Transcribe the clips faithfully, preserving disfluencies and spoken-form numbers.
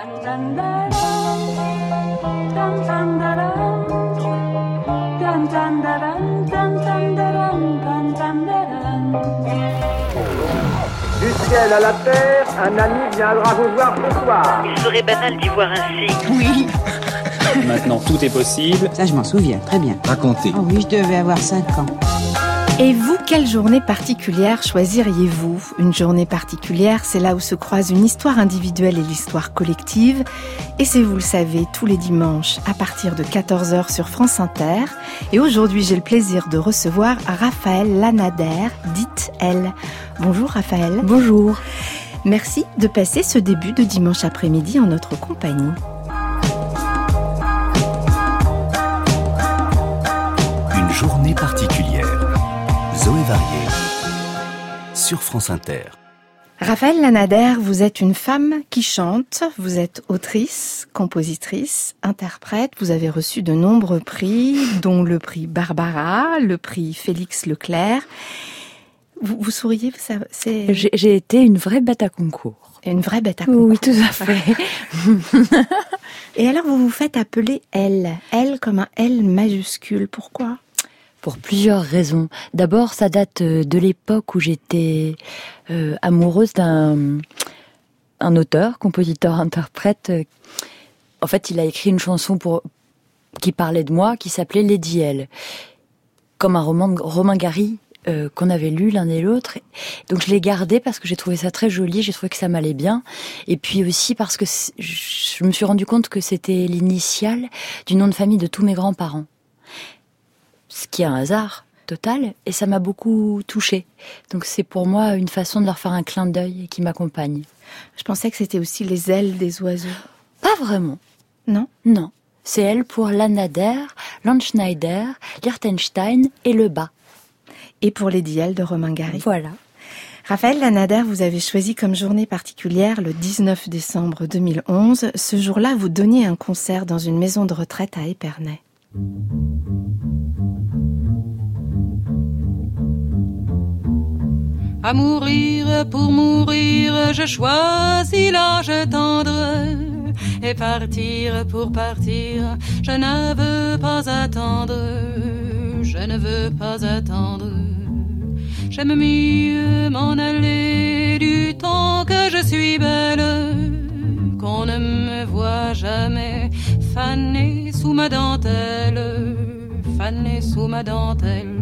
Du ciel à la terre, un ami viendra vous voir ce soir. Il serait banal d'y voir ainsi. Oui. Maintenant, tout est possible. Ça, je m'en souviens, très bien. Racontez. Oh oui, je devais avoir cinq ans. Et vous, quelle journée particulière choisiriez-vous ? Une journée particulière, c'est là où se croisent une histoire individuelle et l'histoire collective. Et c'est, vous le savez, tous les dimanches à partir de quatorze heures sur France Inter. Et aujourd'hui, j'ai le plaisir de recevoir Raphaël Lanader, dite Elle. Bonjour Raphaël. Bonjour. Merci de passer ce début de dimanche après-midi en notre compagnie. Une journée particulière. Zoé Varier, sur France Inter. Raphaël Lanader, vous êtes une femme qui chante, vous êtes autrice, compositrice, interprète, vous avez reçu de nombreux prix, dont le prix Barbara, le prix Félix Leclerc. Vous, vous souriez, ça, c'est... J'ai, j'ai été une vraie bête à concours. Une vraie bête à concours. Oui, tout à fait. Et alors vous vous faites appeler Elle, Elle comme un L majuscule, pourquoi ? Pour plusieurs raisons. D'abord, ça date de l'époque où j'étais euh, amoureuse d'un un auteur, compositeur, interprète. En fait, il a écrit une chanson pour qui parlait de moi, qui s'appelait Lady L, comme un roman de Romain Gary euh, qu'on avait lu l'un et l'autre. Donc, je l'ai gardé parce que j'ai trouvé ça très joli, j'ai trouvé que ça m'allait bien, et puis aussi parce que je me suis rendu compte que c'était l'initiale du nom de famille de tous mes grands-parents. Ce qui est un hasard total, et ça m'a beaucoup touchée. Donc c'est pour moi une façon de leur faire un clin d'œil qui m'accompagne. Je pensais que c'était aussi les ailes des oiseaux. Pas vraiment. Non ? Non. C'est elle pour Lanader, Landschneider, Liechtenstein et Le Bas. Et pour Lady L de Romain Gary. Voilà. Raphaël Lanader, vous avez choisi comme journée particulière le dix-neuf décembre deux mille onze. Ce jour-là, vous donniez un concert dans une maison de retraite à Épernay. À mourir, pour mourir, je choisis l'âge tendre. Et partir, pour partir, je ne veux pas attendre. Je ne veux pas attendre. J'aime mieux m'en aller du temps que je suis belle, qu'on ne me voit jamais fanée sous ma dentelle, fanée sous ma dentelle.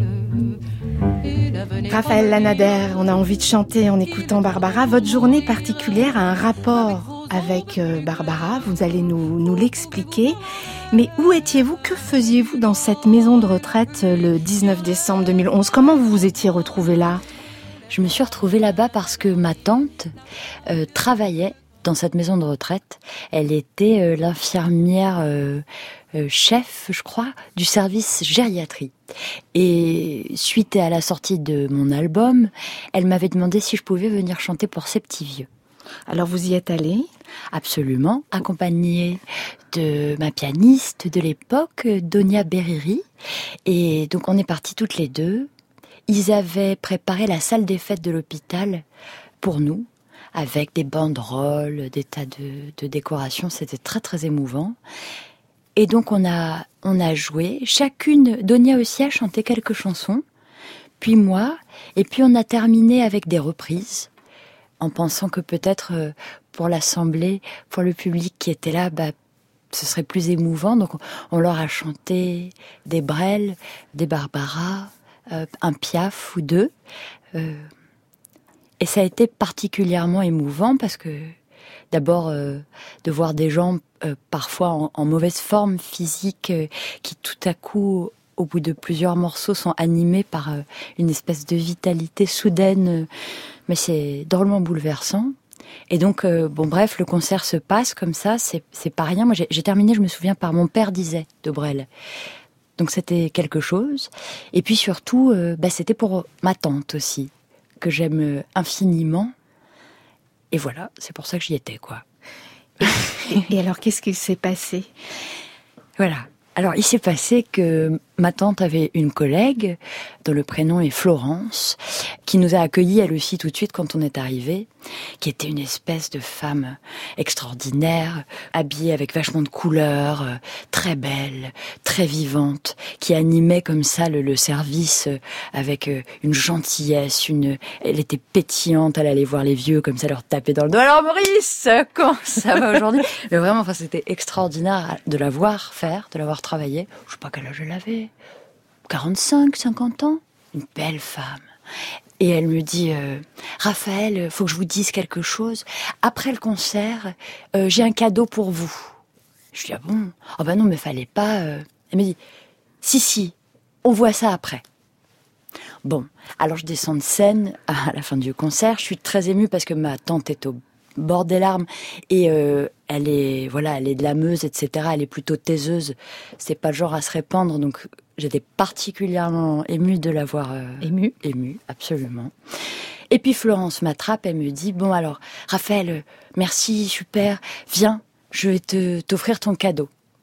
Raphaël Lanader, on a envie de chanter en écoutant Barbara. Votre journée particulière a un rapport avec Barbara, vous allez nous, nous l'expliquer. Mais où étiez-vous ? Que faisiez-vous dans cette maison de retraite le dix-neuf décembre deux mille onze ? Comment vous vous étiez retrouvée là ? Je me suis retrouvée là-bas parce que ma tante euh, travaillait dans cette maison de retraite. Elle était euh, l'infirmière euh, euh, chef, je crois, du service gériatrie. Et suite à la sortie de mon album, elle m'avait demandé si je pouvais venir chanter pour ces petits vieux. Alors vous y êtes allée ? Absolument, accompagnée de ma pianiste de l'époque, Donia Beriri. Et donc on est partis toutes les deux. Ils avaient préparé la salle des fêtes de l'hôpital pour nous, avec des banderoles, des tas de, de décorations. C'était très très émouvant. Et donc on a, on a joué. Chacune, Donia aussi a chanté quelques chansons, puis moi. Et puis on a terminé avec des reprises, en pensant que peut-être pour l'assemblée, pour le public qui était là, bah, ce serait plus émouvant. Donc on leur a chanté des Brel, des Barbara, euh, un Piaf ou deux. Euh, et ça a été particulièrement émouvant parce que d'abord euh, de voir des gens euh, parfois en, en mauvaise forme physique euh, qui tout à coup, au bout de plusieurs morceaux, sont animés par euh, une espèce de vitalité soudaine. Euh, mais c'est drôlement bouleversant. Et donc, euh, bon bref, le concert se passe comme ça, c'est, c'est pas rien. Moi, j'ai, j'ai terminé, je me souviens, par Mon père disait de Brel. Donc c'était quelque chose. Et puis surtout, euh, bah, c'était pour ma tante aussi, que j'aime infiniment. Et voilà, c'est pour ça que j'y étais, quoi. Et, et alors, qu'est-ce qu'il s'est passé ? Voilà. Alors, il s'est passé que ma tante avait une collègue dont le prénom est Florence, qui nous a accueillis elle aussi tout de suite quand on est arrivé, qui était une espèce de femme extraordinaire, habillée avec vachement de couleurs, euh, très belle, très vivante, qui animait comme ça le, le service euh, avec euh, une gentillesse, une, elle était pétillante, elle allait voir les vieux comme ça, leur taper dans le dos. Alors Maurice, comment ça va aujourd'hui? Mais vraiment, enfin, c'était extraordinaire de la voir faire, de la voir travailler. Je sais pas quel âge elle avait. quarante-cinq, cinquante ans, une belle femme. Et elle me dit, euh, Raphaël, faut que je vous dise quelque chose. Après le concert, euh, j'ai un cadeau pour vous. Je dis, ah bon? Oh ben non, mais fallait pas. Euh... Elle me dit, si, si, on voit ça après. Bon, alors je descends de scène à la fin du concert. Je suis très émue parce que ma tante est au bord des larmes et euh, elle est, voilà, elle est de la Meuse, et cetera. Elle est plutôt taiseuse. C'est pas le genre à se répandre, donc j'étais particulièrement émue de la voir euh, émue, émue, absolument. Et puis Florence m'attrape, elle me dit, bon alors, Raphaël, euh, merci, super, viens, je vais te t'offrir ton cadeau.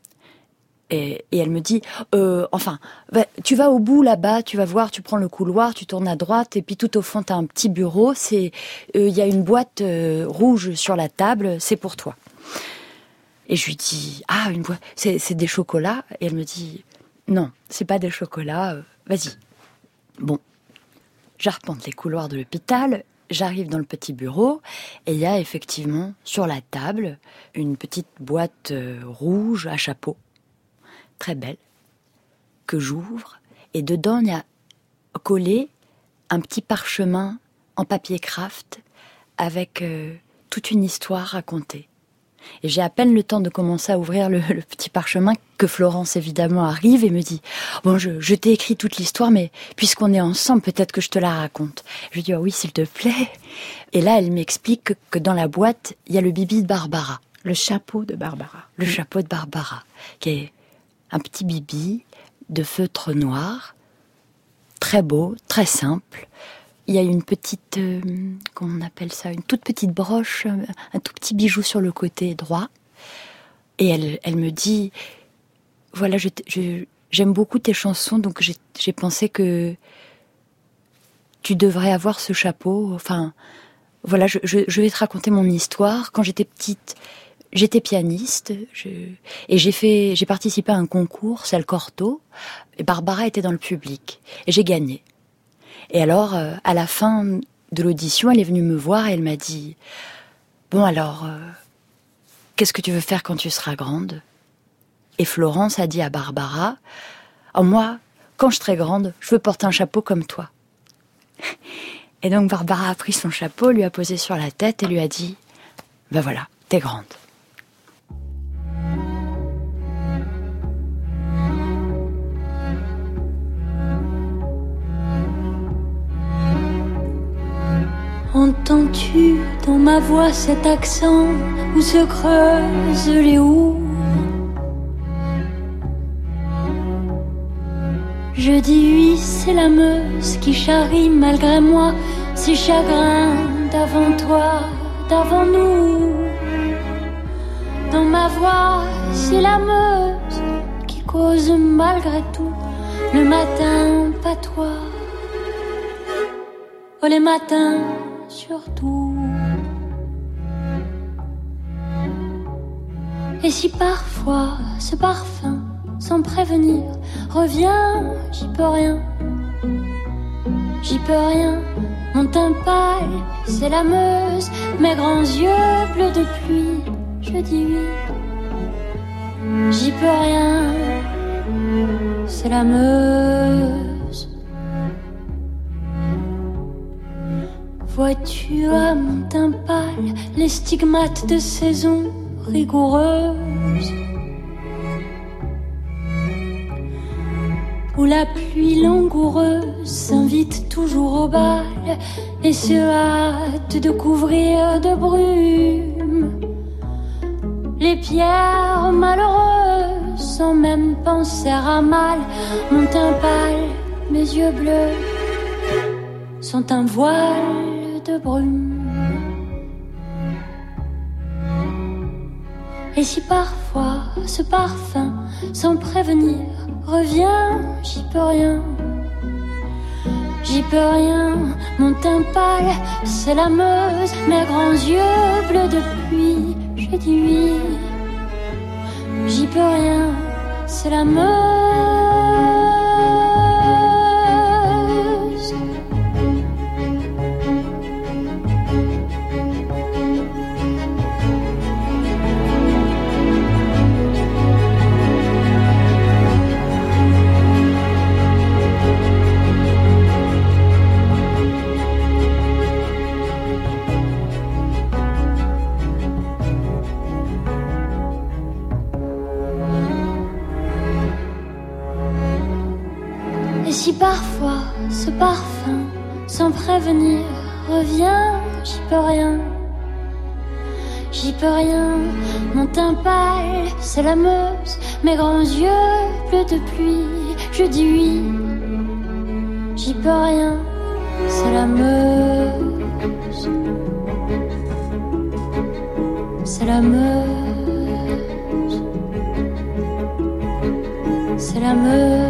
Et, et elle me dit, euh, enfin, bah, tu vas au bout là-bas, tu vas voir, tu prends le couloir, tu tournes à droite, et puis tout au fond, t'as un petit bureau, c'est, il euh, y a une boîte euh, rouge sur la table, c'est pour toi. Et je lui dis, ah, une boîte, c'est, c'est des chocolats? Et elle me dit, non, c'est pas des chocolats, euh, vas-y. Bon, j'arpente les couloirs de l'hôpital, j'arrive dans le petit bureau, et il y a effectivement, sur la table, une petite boîte euh, rouge à chapeau, très belle, que j'ouvre, et dedans il y a collé un petit parchemin en papier craft avec euh, toute une histoire racontée. Et j'ai à peine le temps de commencer à ouvrir le, le petit parchemin que Florence évidemment arrive et me dit « Bon, je, je t'ai écrit toute l'histoire, mais puisqu'on est ensemble, peut-être que je te la raconte. » Je lui dis « Ah oui, s'il te plaît. » Et là, elle m'explique que, que dans la boîte, il y a le bibi de Barbara. Le chapeau de Barbara. Le chapeau de Barbara, qui est un petit bibi de feutre noir, très beau, très simple. Il y a une petite, euh, comment on appelle ça, une toute petite broche, un tout petit bijou sur le côté droit. Et elle, elle me dit, voilà, je, je, j'aime beaucoup tes chansons, donc j'ai, j'ai pensé que tu devrais avoir ce chapeau. Enfin, voilà, je, je, je vais te raconter mon histoire. Quand j'étais petite, j'étais pianiste, je, et j'ai fait, j'ai participé à un concours, c'est le Cortot, et Barbara était dans le public, et j'ai gagné. Et alors, euh, à la fin de l'audition, elle est venue me voir et elle m'a dit « Bon alors, euh, qu'est-ce que tu veux faire quand tu seras grande ?» Et Florence a dit à Barbara « Oh moi, quand je serai grande, je veux porter un chapeau comme toi. » Et donc Barbara a pris son chapeau, lui a posé sur la tête et lui a dit « Ben voilà, t'es grande. » Entends-tu dans ma voix cet accent où se creusent les houes? Je dis oui, c'est la Meuse qui charrie malgré moi ses chagrins d'avant toi, d'avant nous. Dans ma voix, c'est la Meuse qui cause malgré tout le matin patois. Oh les matins surtout. Et si parfois ce parfum, sans prévenir, revient, j'y peux rien. J'y peux rien, mon teint pâle, c'est la Meuse, mes grands yeux bleus de pluie, je dis oui. J'y peux rien, c'est la Meuse. Vois-tu à mon teint pâle les stigmates de saison rigoureuse, où la pluie langoureuse s'invite toujours au bal et se hâte de couvrir de brume les pierres malheureuses sans même penser à mal. Mon teint pâle, mes yeux bleus sont un voile de brume. Et si parfois ce parfum, sans prévenir, reviens, j'y peux rien. J'y peux rien, mon teint pâle, c'est la Meuse, mes grands yeux bleus de pluie, je dis oui. J'y peux rien, c'est la Meuse. Si parfois ce parfum, sans prévenir, revient, j'y peux rien. J'y peux rien, mon teint pâle, c'est la Meuse, mes grands yeux bleus de pluie, je dis oui. J'y peux rien, c'est la Meuse. C'est la Meuse. C'est la Meuse.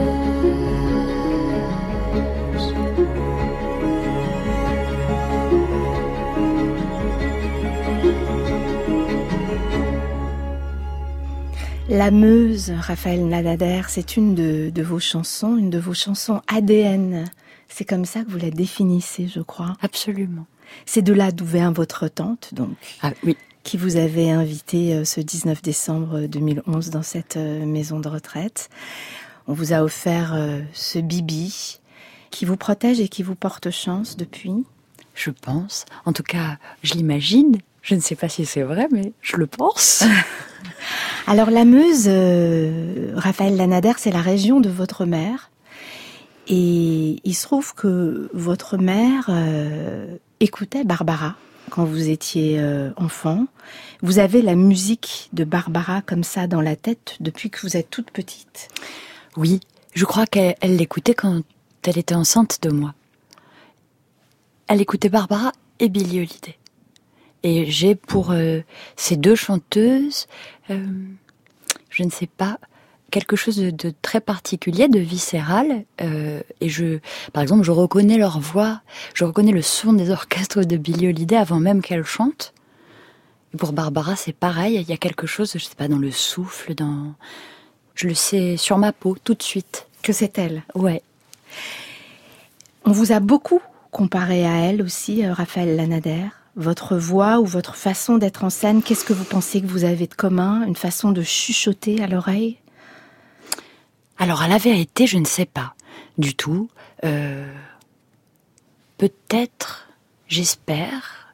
La Meuse, Raphaël Nadader, c'est une de, de vos chansons, une de vos chansons A D N. C'est comme ça que vous la définissez, je crois. Absolument. C'est de là d'où vient votre tante, donc, ah, oui. qui vous avait invité ce dix-neuf décembre deux mille onze dans cette maison de retraite. On vous a offert ce bibi qui vous protège et qui vous porte chance depuis. Je pense. En tout cas, je l'imagine. Je ne sais pas si c'est vrai, mais je le pense. Alors la Meuse, euh, Raphaël Nadader, c'est la région de votre mère. Et il se trouve que votre mère euh, écoutait Barbara quand vous étiez euh, enfant. Vous avez la musique de Barbara comme ça dans la tête depuis que vous êtes toute petite. Oui, je crois qu'elle elle l'écoutait quand elle était enceinte de moi. Elle écoutait Barbara et Billie Holiday. Et j'ai pour euh, ces deux chanteuses, euh, je ne sais pas, quelque chose de, de très particulier, de viscéral. Euh, et je, par exemple, je reconnais leur voix, je reconnais le son des orchestres de Billie Holiday avant même qu'elle chante. Et pour Barbara, c'est pareil. Il y a quelque chose, je ne sais pas, dans le souffle, dans, je le sais sur ma peau tout de suite. Que c'est elle. Ouais. On vous a beaucoup comparé à elle aussi, Raphaël Nadader. Votre voix ou votre façon d'être en scène, qu'est-ce que vous pensez que vous avez de commun? Une façon de chuchoter à l'oreille? Alors, à la vérité, je ne sais pas du tout. Euh, peut-être, j'espère,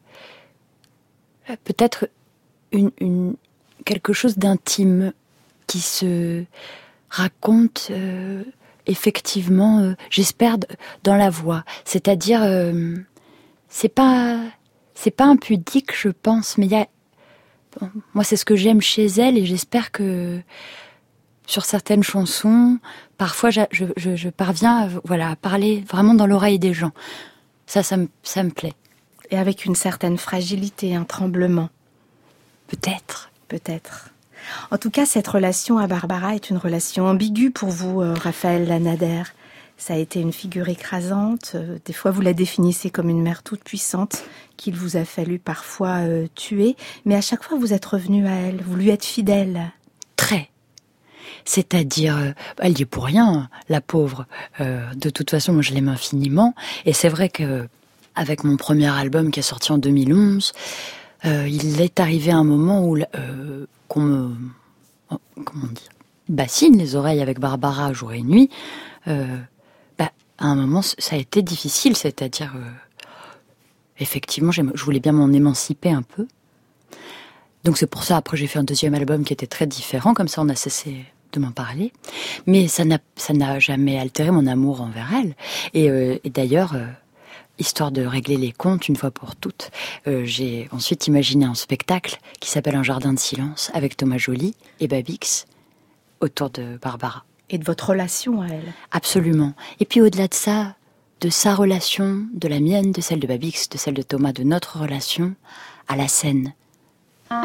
peut-être une, une, quelque chose d'intime qui se raconte euh, effectivement, euh, j'espère, dans la voix. C'est-à-dire, euh, c'est pas... C'est pas impudique, je pense, mais il y a... Bon, moi, c'est ce que j'aime chez elle et j'espère que sur certaines chansons, parfois, je, je, je parviens à, voilà, à parler vraiment dans l'oreille des gens. Ça, ça me, ça me plaît. Et avec une certaine fragilité, un tremblement. Peut-être. Peut-être. En tout cas, cette relation à Barbara est une relation ambiguë pour vous, euh, Raphaël Nadader. Ça a été une figure écrasante. Des fois, vous la définissez comme une mère toute puissante qu'il vous a fallu parfois euh, tuer. Mais à chaque fois, vous êtes revenu à elle. Vous lui êtes fidèle. Très. C'est-à-dire, euh, elle y est pour rien, la pauvre. Euh, de toute façon, moi, je l'aime infiniment. Et c'est vrai que avec mon premier album qui est sorti en deux mille onze, euh, il est arrivé un moment où euh, qu'on me, oh, comment dire, bassine les oreilles avec Barbara jour et nuit. Euh, À un moment, ça a été difficile, c'est-à-dire, euh, effectivement, je voulais bien m'en émanciper un peu. Donc c'est pour ça, après, j'ai fait un deuxième album qui était très différent, comme ça on a cessé de m'en parler. Mais ça n'a, ça n'a jamais altéré mon amour envers elle. Et, euh, et d'ailleurs, euh, histoire de régler les comptes une fois pour toutes, euh, j'ai ensuite imaginé un spectacle qui s'appelle Un jardin de silence, avec Thomas Joly et Babix, autour de Barbara. Et de votre relation à elle. Absolument. Et puis au-delà de ça, de sa relation, de la mienne, de celle de Babix, de celle de Thomas, de notre relation à la scène.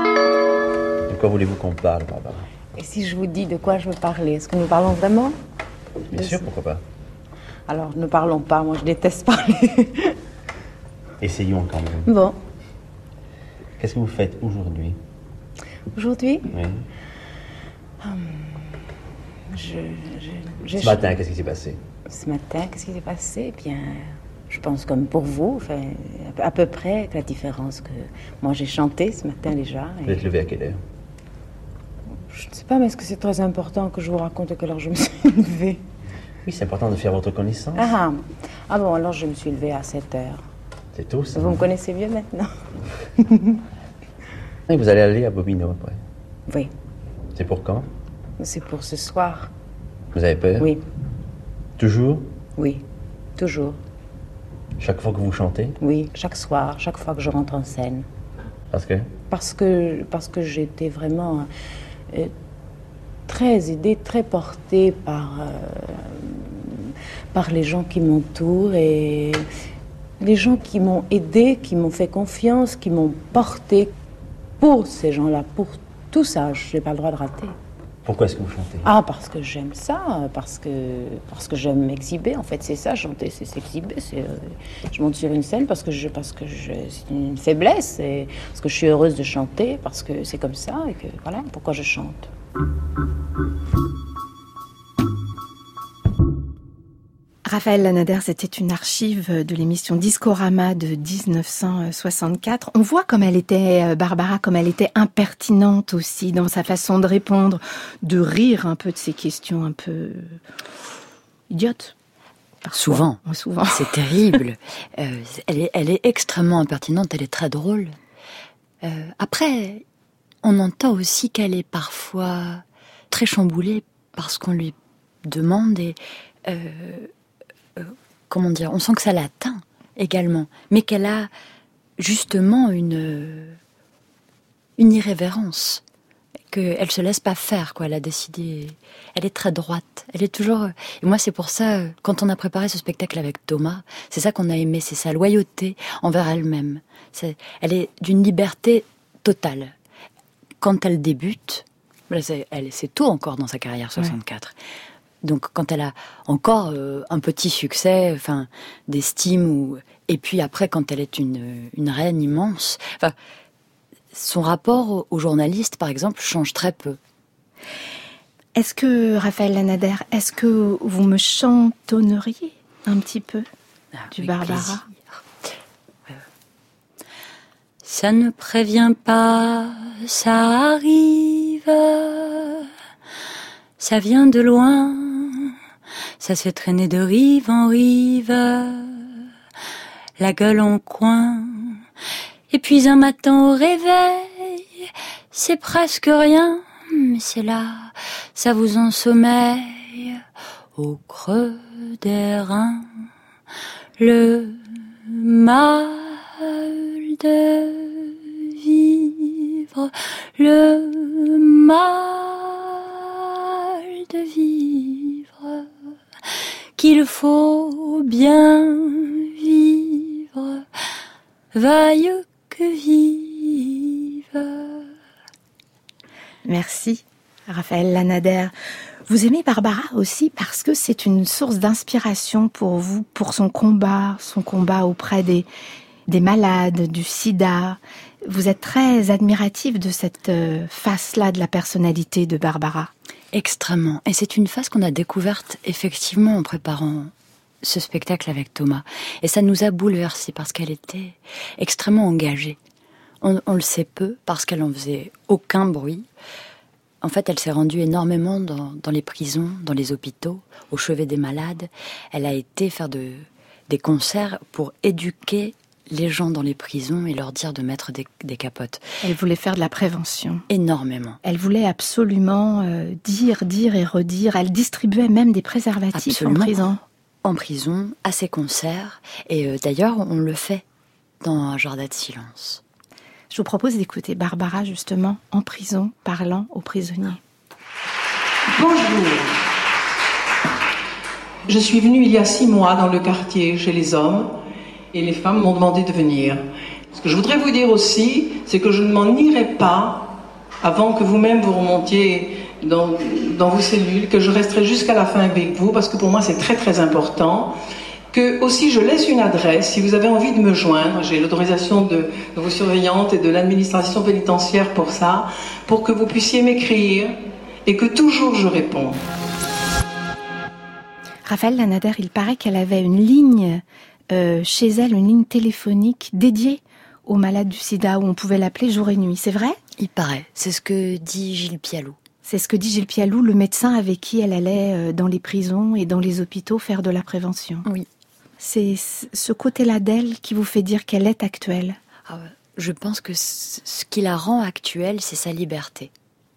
De quoi voulez-vous qu'on parle, Barbara? Et si je vous dis de quoi je veux parler, est-ce que nous parlons vraiment? Bien sûr, pourquoi pas. Alors, ne parlons pas, moi je déteste parler. Essayons quand même. Bon. Qu'est-ce que vous faites aujourd'hui? Aujourd'hui? Oui. Hum, je, je, Ce matin, qu'est-ce qui s'est passé? Ce matin, qu'est-ce qui s'est passé? Eh bien, je pense comme pour vous, enfin, à peu près, la différence que moi j'ai chanté ce matin déjà. Et... Vous êtes levé à quelle heure? Je ne sais pas, mais est-ce que c'est très important que je vous raconte à quelle heure je me suis levée? Oui, c'est important de faire votre connaissance. Ah, ah bon, alors je me suis levée à sept heures. C'est tôt, ça. Vous me connaissez mieux maintenant? Et vous allez aller à Bobino après? Oui. C'est pour quand? C'est pour ce soir. Vous avez peur? Oui. Toujours? Oui, toujours. Chaque fois que vous chantez? Oui, chaque soir, chaque fois que je rentre en scène. Parce que? Parce que, parce que j'étais vraiment euh, très aidée, très portée par, euh, par les gens qui m'entourent et les gens qui m'ont aidée, qui m'ont fait confiance, qui m'ont portée. Pour ces gens-là, pour tout ça, je n'ai pas le droit de rater. Pourquoi est-ce que vous chantez? Ah, parce que j'aime ça, parce que, parce que j'aime m'exhiber. En fait, c'est ça, chanter, c'est s'exhiber. C'est, euh, je monte sur une scène parce que, je, parce que je, c'est une faiblesse, et parce que je suis heureuse de chanter, parce que c'est comme ça, et que voilà pourquoi je chante. Raphaël Lanader, c'était une archive de l'émission Discorama de dix-neuf cent soixante-quatre. On voit comme elle était, Barbara, comme elle était impertinente aussi dans sa façon de répondre, de rire un peu de ces questions un peu idiotes. Parfois. Souvent. Souvent. C'est terrible. euh, elle, est, elle est extrêmement impertinente, elle est très drôle. Euh, après, on entend aussi qu'elle est parfois très chamboulée parce qu'on lui demande et... Euh, Euh, comment dire, on sent que ça l'atteint également, mais qu'elle a justement une une irrévérence, qu'elle se laisse pas faire, quoi. Elle a décidé, elle est très droite, elle est toujours. Et moi, c'est pour ça, quand on a préparé ce spectacle avec Thomas, c'est ça qu'on a aimé, c'est sa loyauté envers elle-même. C'est, elle est d'une liberté totale. Quand elle débute, c'est, elle, c'est tôt encore dans sa carrière, soixante-quatre. Ouais. Donc, quand elle a encore euh, un petit succès, enfin, d'estime, ou et puis après, quand elle est une une reine immense, enfin, son rapport aux journalistes, par exemple, change très peu. Est-ce que Raphaël Lanader, est-ce que vous me chantonneriez un petit peu ah, du Barbara? euh, Ça ne prévient pas, ça arrive. Ça vient de loin, ça se fait traîner de rive en rive, la gueule en coin. Et puis un matin au réveil, c'est presque rien, mais c'est là, ça vous ensommeille au creux des reins. Le mal de vivre, le mal de vivre, qu'il faut bien vivre, vaille que vive. Merci, Raphaël Lanader. Vous aimez Barbara aussi parce que c'est une source d'inspiration pour vous, pour son combat, son combat auprès des, des malades, du sida. Vous êtes très admirative de cette face-là de la personnalité de Barbara. Extrêmement. Et c'est une phase qu'on a découverte effectivement en préparant ce spectacle avec Thomas. Et ça nous a bouleversés parce qu'elle était extrêmement engagée. On, on le sait peu parce qu'elle en faisait aucun bruit. En fait, elle s'est rendue énormément dans, dans les prisons, dans les hôpitaux, au chevet des malades. Elle a été faire de, des concerts pour éduquer les gens dans les prisons et leur dire de mettre des, des capotes. Elle voulait faire de la prévention. Énormément. Elle voulait absolument euh, dire, dire et redire. Elle distribuait même des préservatifs Absolument. en prison. En prison, à ses concerts. Et euh, d'ailleurs, on le fait dans Un jardin de silence. Je vous propose d'écouter Barbara, justement, en prison, parlant aux prisonniers. Bonjour. Je suis venue il y a six mois dans le quartier chez les hommes. Et les femmes m'ont demandé de venir. Ce que je voudrais vous dire aussi, c'est que je ne m'en irai pas avant que vous-même vous remontiez dans, dans vos cellules, que je resterai jusqu'à la fin avec vous, parce que pour moi c'est très très important. Que aussi je laisse une adresse, si vous avez envie de me joindre, j'ai l'autorisation de, de vos surveillantes et de l'administration pénitentiaire pour ça, pour que vous puissiez m'écrire et que toujours je réponds. Raphaël Lanader, il paraît qu'elle avait une ligne euh, chez elle, une ligne téléphonique dédiée aux malades du sida, où on pouvait l'appeler jour et nuit, c'est vrai ? Il paraît, c'est ce que dit Gilles Pialou. C'est ce que dit Gilles Pialou, le médecin avec qui elle allait dans les prisons et dans les hôpitaux faire de la prévention. Oui. C'est ce côté-là d'elle qui vous fait dire qu'elle est actuelle. Ah, je pense que ce qui la rend actuelle, c'est sa liberté.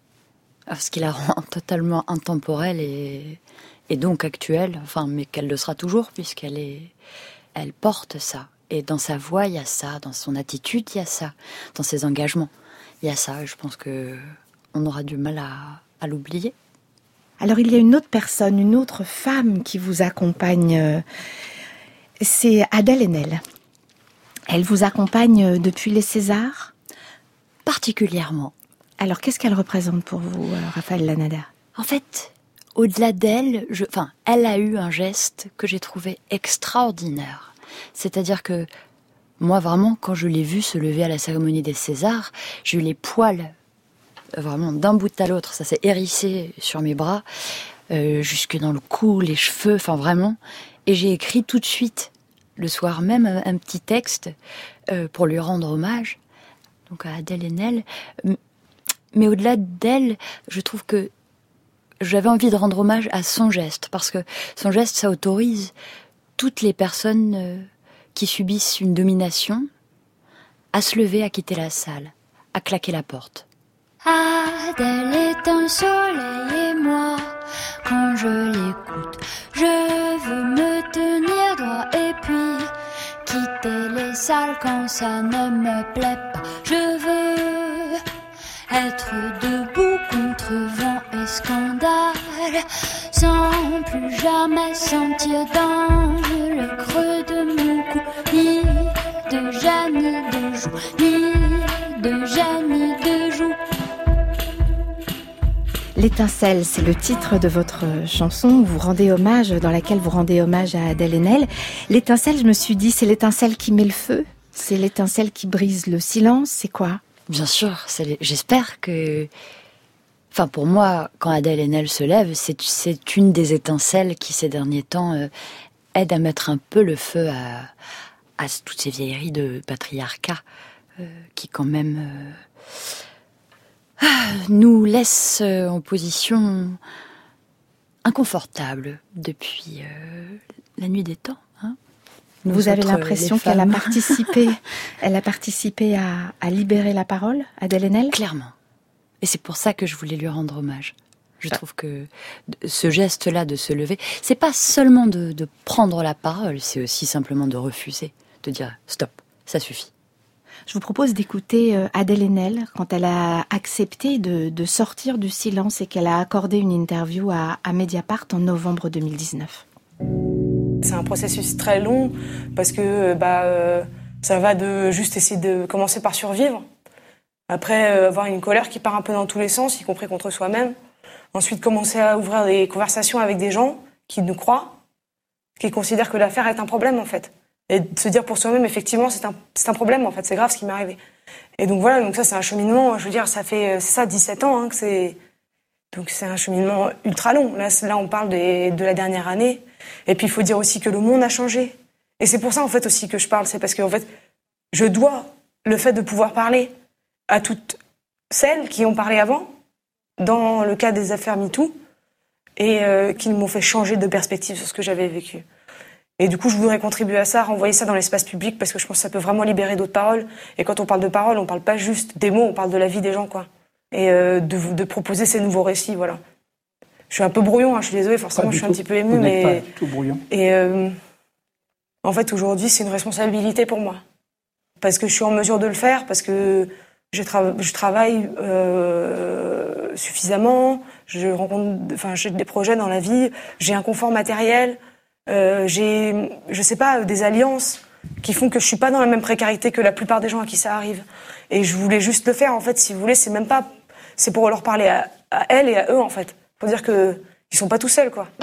Ce qui la rend totalement intemporelle et, et donc actuelle, enfin, mais qu'elle le sera toujours, puisqu'elle est, elle porte ça. Et dans sa voix, il y a ça, dans son attitude, il y a ça, dans ses engagements, il y a ça. Je pense que on aura du mal à, à l'oublier. Alors, il y a une autre personne, une autre femme qui vous accompagne. C'est Adèle Haenel. Elle vous accompagne depuis les Césars ? Particulièrement. Alors, qu'est-ce qu'elle représente pour vous, Raphaël Lanader ? En fait, au-delà d'elle, je... enfin, elle a eu un geste que j'ai trouvé extraordinaire. C'est-à-dire que, moi, vraiment, quand je l'ai vue se lever à la cérémonie des Césars, j'ai eu les poils, vraiment, d'un bout à l'autre. Ça s'est hérissé sur mes bras, euh, jusque dans le cou, les cheveux, enfin, vraiment. Et j'ai écrit tout de suite, le soir même, un, un petit texte euh, pour lui rendre hommage, donc à Adèle Haenel. Mais au-delà d'elle, je trouve que j'avais envie de rendre hommage à son geste, parce que son geste, ça autorise toutes les personnes euh, qui subissent une domination à se lever, à quitter la salle, à claquer la porte. Adèle est un soleil et moi, quand je l'écoute, je veux me tenir droit et puis quitter les salles quand ça ne me plaît pas. Je veux être debout contre vent et scandale, sans plus jamais sentir dans le creux de mon cou ni de gêne ni de joue, ni de gêne ni de joue. L'étincelle, c'est le titre de votre chanson où vous rendez hommage, dans laquelle vous rendez hommage à Adèle Haenel. L'étincelle, je me suis dit, c'est l'étincelle qui met le feu, c'est l'étincelle qui brise le silence, c'est quoi ? Bien sûr, c'est, j'espère que... Enfin, pour moi, quand Adèle Haenel se lève, c'est, c'est une des étincelles qui, ces derniers temps, euh, aide à mettre un peu le feu à, à toutes ces vieilleries de patriarcat euh, qui, quand même... Euh, nous laisse en position inconfortable depuis euh, la nuit des temps. Hein. Vous avez l'impression qu'elle a participé, elle a participé à, à libérer la parole, Adèle Haenel ? Clairement. Et c'est pour ça que je voulais lui rendre hommage. Je ah. trouve que ce geste-là de se lever, c'est pas seulement de, de prendre la parole, c'est aussi simplement de refuser, de dire stop, ça suffit. Je vous propose d'écouter Adèle Haenel quand elle a accepté de, de sortir du silence et qu'elle a accordé une interview à, à Mediapart en novembre deux mille dix-neuf. C'est un processus très long parce que bah, euh, ça va de juste essayer de commencer par survivre. Après, euh, avoir une colère qui part un peu dans tous les sens, y compris contre soi-même. Ensuite, commencer à ouvrir des conversations avec des gens qui nous croient, qui considèrent que l'affaire est un problème en fait. Et de se dire pour soi-même, effectivement, c'est un, c'est un problème, en fait, c'est grave ce qui m'est arrivé. Et donc voilà, donc ça, c'est un cheminement, je veux dire, ça fait, c'est ça, dix-sept ans, hein, que c'est... Donc c'est un cheminement ultra long. Là, là on parle des, de la dernière année. Et puis, il faut dire aussi que le monde a changé. Et c'est pour ça, en fait, aussi que je parle, c'est parce que, en fait, je dois le fait de pouvoir parler à toutes celles qui ont parlé avant, dans le cas des affaires MeToo, et euh, qui m'ont fait changer de perspective sur ce que j'avais vécu. Et du coup, je voudrais contribuer à ça, renvoyer ça dans l'espace public, parce que je pense que ça peut vraiment libérer d'autres paroles. Et quand on parle de paroles, on parle pas juste des mots, on parle de la vie des gens, quoi. Et euh, de, de proposer ces nouveaux récits, voilà. Je suis un peu brouillon, hein, je suis désolée, forcément, je suis tout. un petit peu émue, Vous mais... n'êtes pas tout brouillon. Et euh, en fait, aujourd'hui, c'est une responsabilité pour moi. Parce que je suis en mesure de le faire, parce que je, tra- je travaille euh, suffisamment, je rencontre, enfin, j'ai des projets dans la vie, j'ai un confort matériel... Euh, j'ai, je sais pas, des alliances qui font que je suis pas dans la même précarité que la plupart des gens à qui ça arrive. Et je voulais juste le faire, en fait, si vous voulez, c'est même pas, c'est pour leur parler à, à elle et à eux, en fait. Pour dire qu'ils ne sont pas tout seuls, quoi.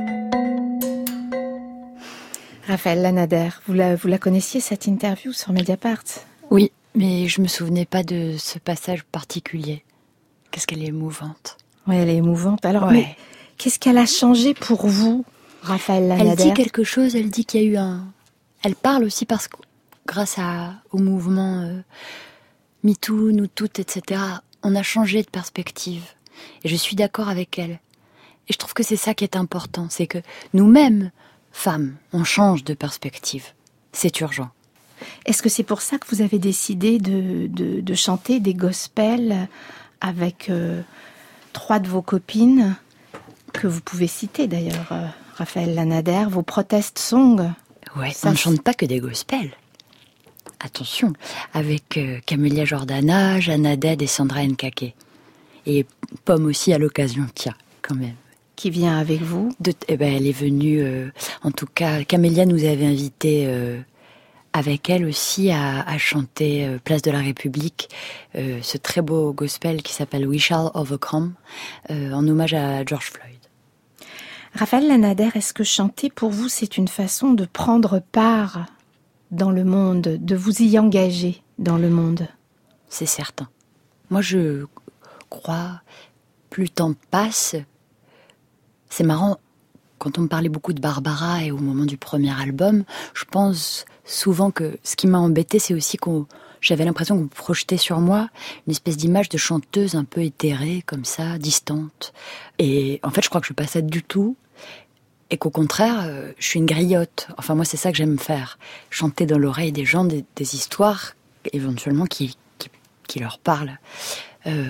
Raphaël Lanader, vous la, vous la connaissiez, cette interview sur Mediapart? Oui, mais je me souvenais pas de ce passage particulier. Qu'est-ce qu'elle est émouvante. Oui, elle est émouvante. Alors, ouais. mais qu'est-ce qu'elle a changé pour vous, Raphaël Lanader? Elle dit quelque chose, elle dit qu'il y a eu un... Elle parle aussi parce que, grâce à, au mouvement euh, MeToo, Nous Toutes, et cetera, on a changé de perspective. Et je suis d'accord avec elle. Et je trouve que c'est ça qui est important, c'est que nous-mêmes, femmes, on change de perspective. C'est urgent. Est-ce que c'est pour ça que vous avez décidé de, de, de chanter des gospels avec euh, trois de vos copines, que vous pouvez citer d'ailleurs, euh, Raphaël Lanader, vos protest songs? Ouais, ça, on ne chante pas que des gospels. Attention, avec euh, Camélia Jordana, Jeanne Haddad et Sandra Nkake. Et Pomme aussi à l'occasion, tiens, quand même. Qui vient avec vous? de, eh ben, Elle est venue, euh, en tout cas, Camélia nous avait invités euh, avec elle aussi à, à chanter euh, Place de la République, euh, ce très beau gospel qui s'appelle We Shall Overcome, euh, en hommage à George Floyd. Raphaël Lanader, est-ce que chanter pour vous c'est une façon de prendre part dans le monde, de vous y engager dans le monde? C'est certain. Moi je crois, plus le temps passe, c'est marrant, quand on me parlait beaucoup de Barbara et au moment du premier album, je pense souvent que ce qui m'a embêtée, c'est aussi qu'on j'avais l'impression qu'on projetait sur moi une espèce d'image de chanteuse un peu éthérée, comme ça, distante. Et en fait, je crois que je suis pas ça du tout. Et qu'au contraire, euh, je suis une griotte. Enfin, moi, c'est ça que j'aime faire. Chanter dans l'oreille des gens des, des histoires, éventuellement, qui, qui, qui leur parlent. Euh,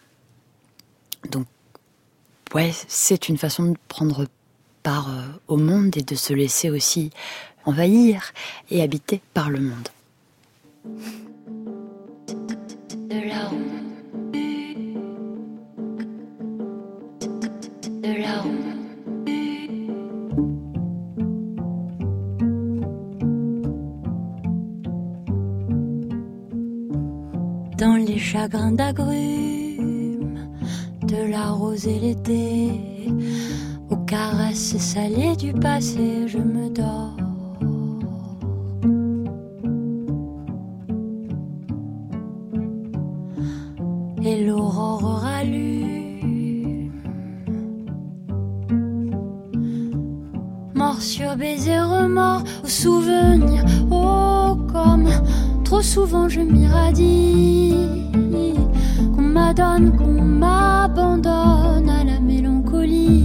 donc, ouais, c'est une façon de prendre part euh, au monde et de se laisser aussi envahir et habiter par le monde. De là-haut, de là-haut. Dans les chagrins d'agrumes, de la rosée l'été, aux caresses salées du passé, je me dors. Et l'aurore rallume, morsure, baiser, remords, aux souvenirs, oh comme trop souvent je m'irradie, qu'on m'adonne, qu'on m'abandonne à la mélancolie,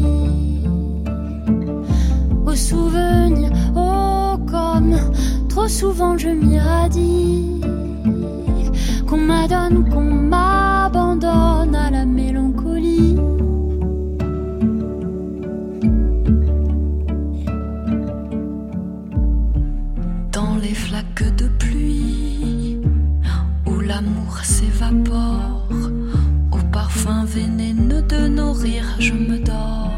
aux souvenirs, oh comme trop souvent je m'irradie, qu'on m'adonne, qu'on m'abandonne à la mélancolie. Dans les flaques de pluie, où l'amour s'évapore, au parfum vénéneux de nos rires, je me dors.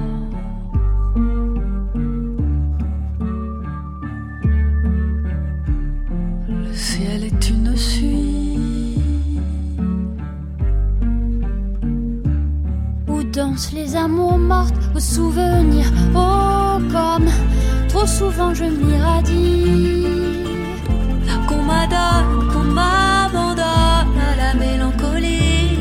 Le ciel est une suie où dansent les amours mortes, aux souvenirs, oh comme trop souvent je m'irradie, qu'on m'adonne, qu'on m'abandonne à la mélancolie,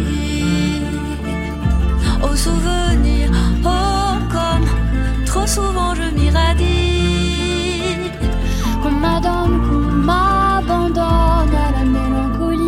aux souvenirs, oh comme trop souvent je m'irradie, qu'on m'adonne, qu'on m'abandonne à la mélancolie.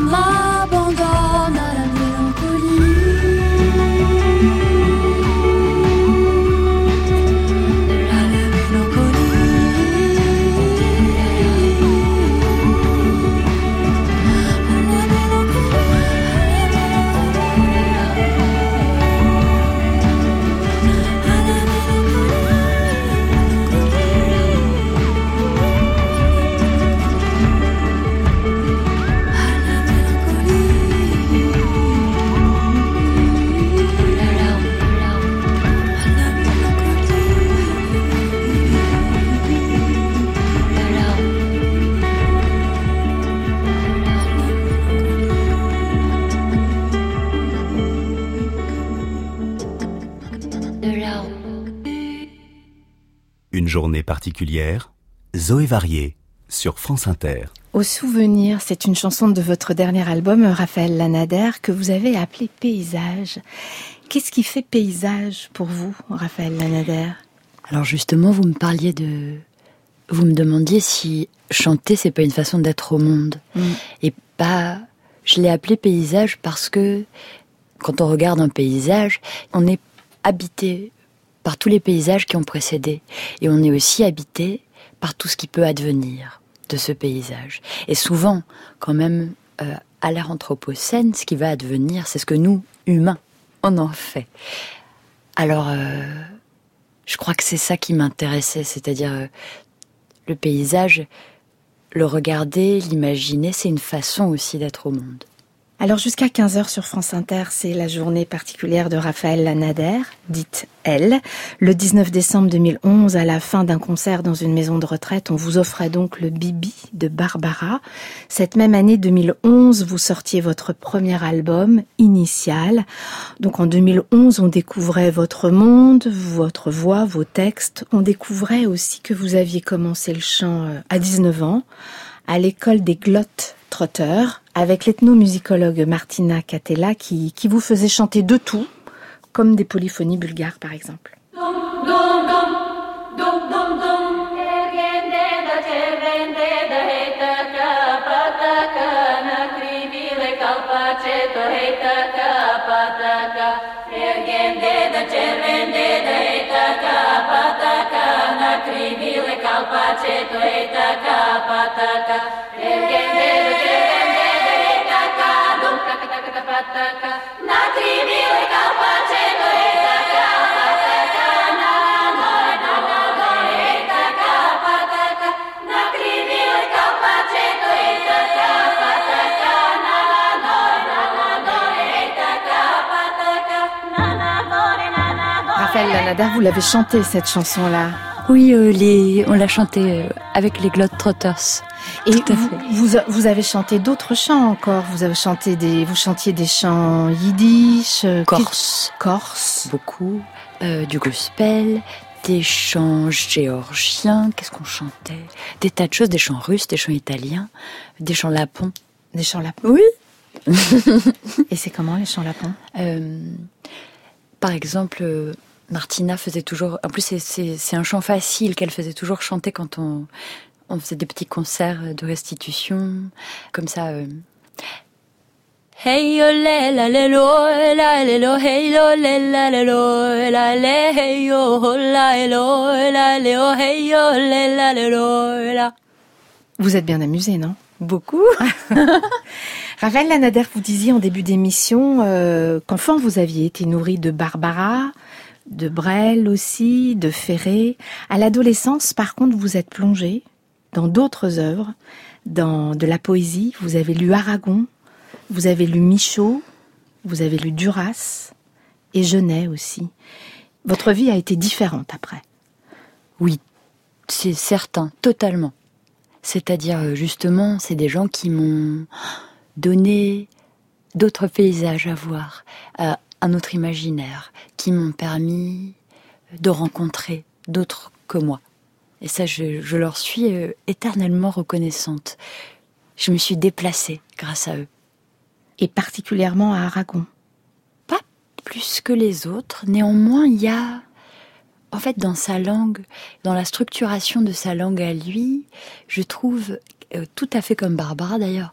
m'abandonne à la mélancolie. Une journée particulière, Zoé Varier, sur France Inter. Au souvenir, c'est une chanson de votre dernier album, Raphaël Lanader, que vous avez appelé Paysage. Qu'est-ce qui fait paysage pour vous, Raphaël Lanader ? Alors justement, vous me parliez de... Vous me demandiez si chanter, c'est pas une façon d'être au monde. Mm. Et pas... Je l'ai appelé paysage parce que quand on regarde un paysage, on est habité par tous les paysages qui ont précédé. Et on est aussi habité par tout ce qui peut advenir de ce paysage. Et souvent, quand même, euh, à l'ère anthropocène, ce qui va advenir, c'est ce que nous, humains, on en fait. Alors, euh, je crois que c'est ça qui m'intéressait, c'est-à-dire euh, le paysage, le regarder, l'imaginer, c'est une façon aussi d'être au monde. Alors jusqu'à quinze heures sur France Inter, c'est la journée particulière de Raphaël Lanader, dite Elle. Le dix-neuf décembre deux mille onze, à la fin d'un concert dans une maison de retraite, on vous offrait donc le Bibi de Barbara. Cette même année deux mille onze, vous sortiez votre premier album, Initial. Donc en deux mille onze, on découvrait votre monde, votre voix, vos textes. On découvrait aussi que vous aviez commencé le chant à dix-neuf ans, à l'école des Globetrotters, avec l'ethnomusicologue Martina Catella qui, qui vous faisait chanter de tout, comme des polyphonies bulgares par exemple. Raphaël Lanader, vous l'avez chantée cette chanson-là. Oui, euh, les, on l'a chantée euh, avec les Globetrotters. Et vous, vous, vous avez chanté d'autres chants encore. Vous avez chanté des, vous chantiez des chants yiddish, corse, corse, beaucoup, euh, du gospel, des chants géorgiens. Qu'est-ce qu'on chantait ? Des tas de choses, des chants russes, des chants italiens, des chants lapons. Des chants lapons. Oui. Et c'est comment les chants lapons ? euh, Par exemple. Euh, Martina faisait toujours... En plus, c'est, c'est, c'est un chant facile qu'elle faisait toujours chanter quand on, on faisait des petits concerts de restitution. Comme ça... Euh... Hey, olé, la, la, la, la, la, hey, olé, la, la, la, la, la, hey, oh, la, la, la, la, hey, olé, la, la, la. Vous êtes bien amusé, non ? Beaucoup. Raphaël Lanader, vous disiez en début d'émission euh, qu'enfant, vous aviez été nourri de Barbara... de Brel aussi, de Ferré. À l'adolescence, par contre, vous êtes plongé dans d'autres œuvres, dans de la poésie. Vous avez lu Aragon, vous avez lu Michaud, vous avez lu Duras et Genet aussi. Votre vie a été différente après. Oui, c'est certain, totalement. C'est-à-dire, justement, c'est des gens qui m'ont donné d'autres paysages à voir, à un autre imaginaire, qui m'ont permis de rencontrer d'autres que moi. Et ça, je, je leur suis euh, éternellement reconnaissante. Je me suis déplacée grâce à eux. Et particulièrement à Aragon ? Pas plus que les autres. Néanmoins, il y a... En fait, dans sa langue, dans la structuration de sa langue à lui, je trouve, euh, tout à fait comme Barbara d'ailleurs,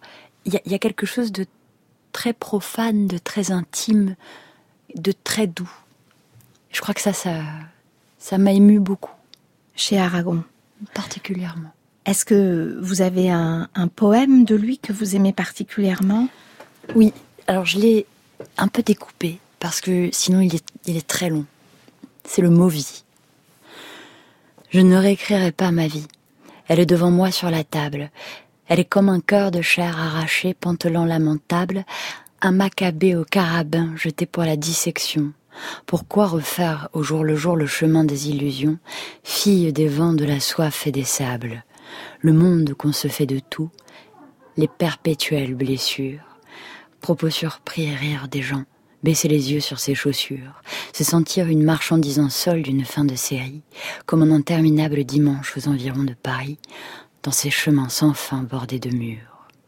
il y, y a quelque chose de très profane, de très intime, de très doux. Je crois que ça, ça, ça m'a ému beaucoup. Chez Aragon. Particulièrement. Est-ce que vous avez un, un poème de lui que vous aimez particulièrement ? Oui, alors je l'ai un peu découpé, parce que sinon il est, il est très long. C'est le mot vie. Je ne réécrirai pas ma vie. Elle est devant moi sur la table. Elle est comme un cœur de chair arraché, pantelant lamentable, un macabée au carabin jeté pour la dissection. Pourquoi refaire au jour le jour le chemin des illusions, fille des vents, de la soif et des sables, le monde qu'on se fait de tout, les perpétuelles blessures, propos surpris et rire des gens, baisser les yeux sur ses chaussures, se sentir une marchandise en solde d'une fin de série, comme un interminable dimanche aux environs de Paris, dans ces chemins sans fin bordés de murs.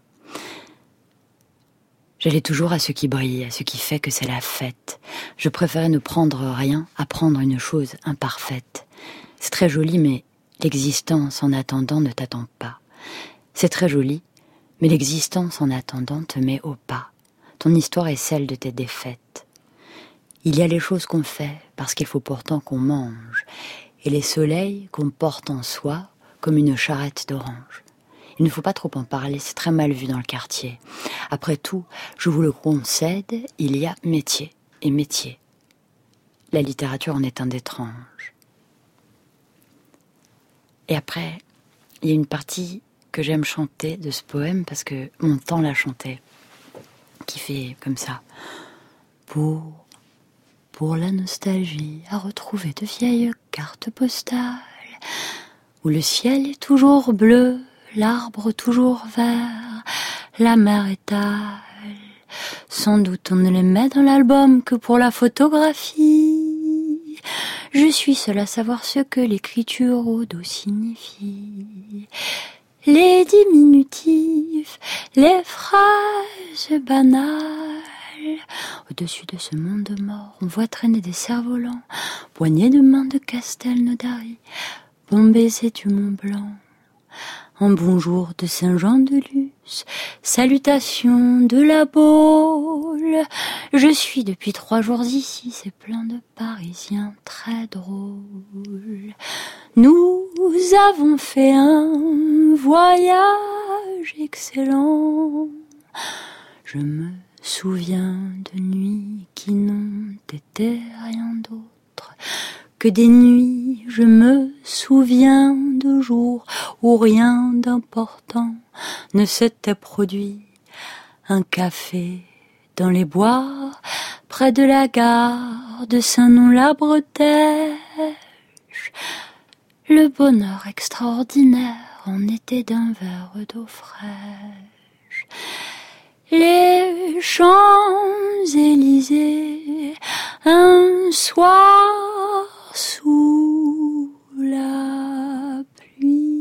J'allais toujours à ce qui brille, à ce qui fait que c'est la fête. Je préférais ne prendre rien à prendre une chose imparfaite. C'est très joli, mais l'existence en attendant ne t'attend pas. C'est très joli, mais l'existence en attendant te met au pas. Ton histoire est celle de tes défaites. Il y a les choses qu'on fait, parce qu'il faut pourtant qu'on mange, et les soleils qu'on porte en soi, comme une charrette d'orange. Il ne faut pas trop en parler, c'est très mal vu dans le quartier. Après tout, je vous le concède, il y a métier et métier. La littérature en est un d'étrange. Et après, il y a une partie que j'aime chanter de ce poème, parce que mon temps l'a chanté, qui fait comme ça. Pour, pour la nostalgie, à retrouver de vieilles cartes postales, où le ciel est toujours bleu, l'arbre toujours vert, la mer étale. Sans doute on ne les met dans l'album que pour la photographie. Je suis seule à savoir ce que l'écriture au dos signifie. Les diminutifs, les phrases banales. Au-dessus de ce monde mort, on voit traîner des cerfs-volants, poignées de main de Castelnaudary, bon baiser du Mont Blanc. Un bonjour de Saint-Jean-de-Luz, salutations de la Baule. Je suis depuis trois jours ici, c'est plein de Parisiens très drôles. Nous avons fait un voyage excellent. Je me souviens de nuits qui n'ont été rien d'autre que des nuits. Je me souviens de jours où rien d'important ne s'était produit. Un café dans les bois, près de la gare de Saint-Nom-la-Bretèche. Le bonheur extraordinaire en était d'un verre d'eau fraîche. Les Champs-Élysées, un soir sous la pluie.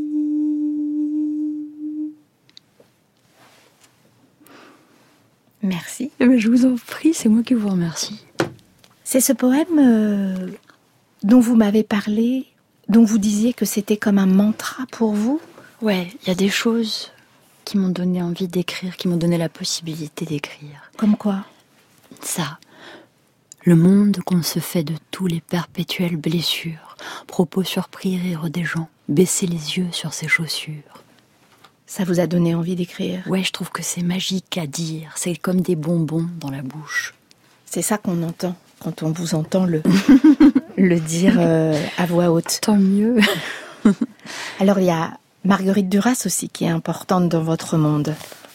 Merci. Eh bien, je vous en prie, c'est moi qui vous remercie. C'est ce poème euh, dont vous m'avez parlé, dont vous disiez que c'était comme un mantra pour vous ? Ouais, il y a des choses qui m'ont donné envie d'écrire, qui m'ont donné la possibilité d'écrire. Comme quoi ? Ça. Le monde qu'on se fait de tous les perpétuelles blessures, propos surpris, rire des gens, baisser les yeux sur ses chaussures. Ça vous a donné envie d'écrire ? Ouais, je trouve que c'est magique à dire. C'est comme des bonbons dans la bouche. C'est ça qu'on entend quand on vous entend le, le dire euh, à voix haute. Tant mieux. Alors il y a Marguerite Duras aussi qui est importante dans votre monde.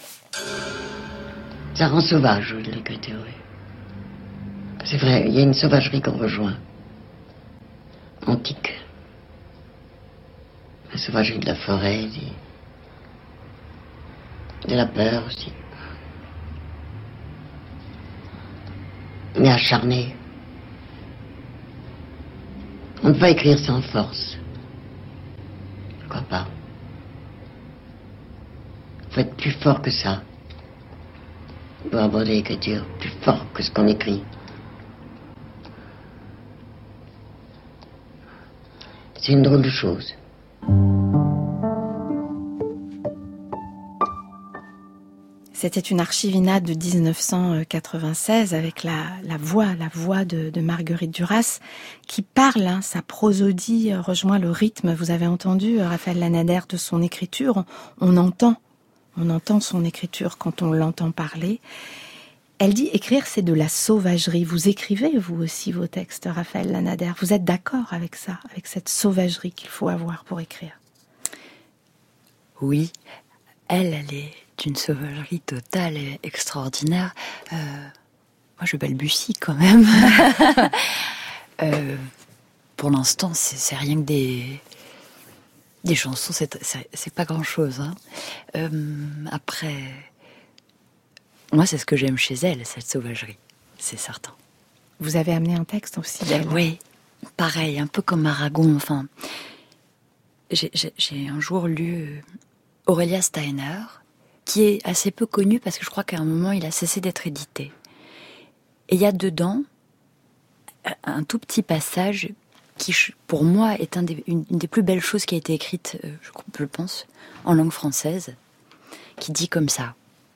Ça rend sauvage, l'écriture, oui. C'est vrai, il y a une sauvagerie qu'on rejoint. Antique. La sauvagerie de la forêt, de la peur aussi. Mais acharnée. On ne peut pas écrire sans force. Je crois pas. Il faut être plus fort que ça. Pour aborder l'écriture, plus fort que ce qu'on écrit. C'est une drôle de chose. C'était une archivina de dix-neuf cent quatre-vingt-seize avec la, la voix, la voix de, de Marguerite Duras qui parle, hein, sa prosodie rejoint le rythme. Vous avez entendu Raphaël Lanader de son écriture. On, on entend, on entend son écriture quand on l'entend parler. Elle dit écrire, c'est de la sauvagerie. Vous écrivez, vous aussi, vos textes, Raphaël Lanader. Vous êtes d'accord avec ça, avec cette sauvagerie qu'il faut avoir pour écrire? Oui, elle, elle est d'une sauvagerie totale et extraordinaire. Euh, moi, je balbutie quand même. euh, pour l'instant, c'est, c'est rien que des, des chansons, c'est, c'est, c'est pas grand-chose. Hein. Euh, après, moi, c'est ce que j'aime chez elle, cette sauvagerie, c'est certain. Vous avez amené un texte aussi d'elle? Oui, pareil, un peu comme Aragon. Enfin, j'ai, j'ai, j'ai un jour lu Aurélia Steiner, qui est assez peu connu parce que je crois qu'à un moment il a cessé d'être édité. Et il y a dedans un tout petit passage qui, pour moi, est un des, une, une des plus belles choses qui a été écrite, je, je pense, en langue française, qui dit comme ça.